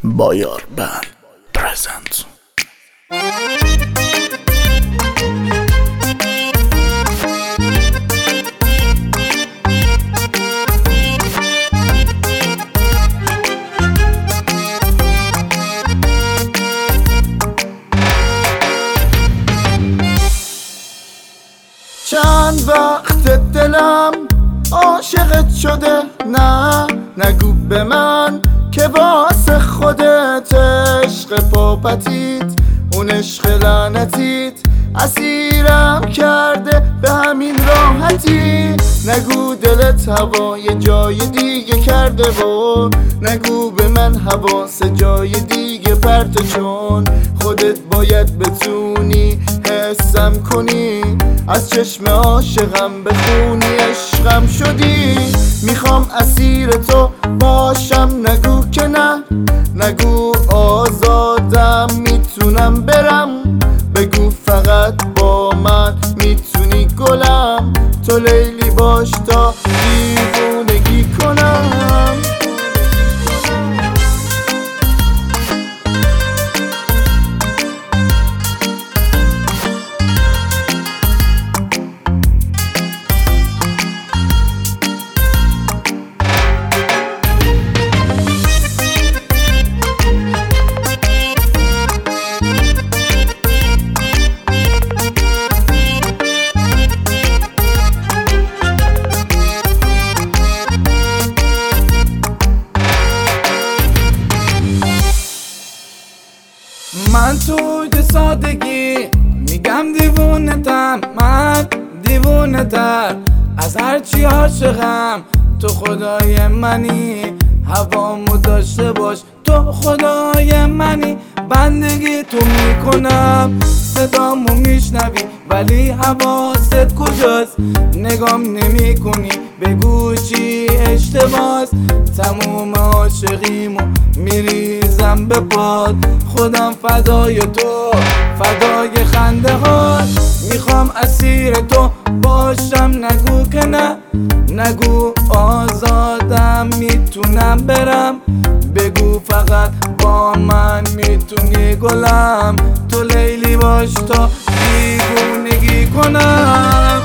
بایار بند پرزنت. چند وقت دلم عاشقت شده، نه نگو به من که واسه خودت عشق پاپتیت اون عشق لعنتیت اسیرم کرده به همین راحتی. نگو دلت هوای جای دیگه کرده و نگو به من حواس جای دیگه پرته، چون خودت باید بتونی حسم کنی، از چشم عاشقم بخونی عشقم شدی. میخوام اسیر تو باشم، نگو که نه، نگو آزادم میتونم برم، بگو فقط با من میتونی گلم، تو لیلی باش تا دیوونگی کنم. من توی سادگی میگم دیوونتم، من دیوونه تر از هرچی عاشقم. تو خدای منی، هوامو داشته باش، تو خدای منی. بندگی تو میکنم، صدامو میشنوی ولی حواست کجاست؟ نگام نمی کنی بگو چی اشتباس؟ تموم عاشقیمو میریزم به پاد، خودم فدای تو، فدای خنده هات. میخوام اسیر تو باشم، نگو که نه، نگو آزادم میتونم برم، بگو فقط با من میتونی گلم، تو لیلی باش تا دیوونگی کنم.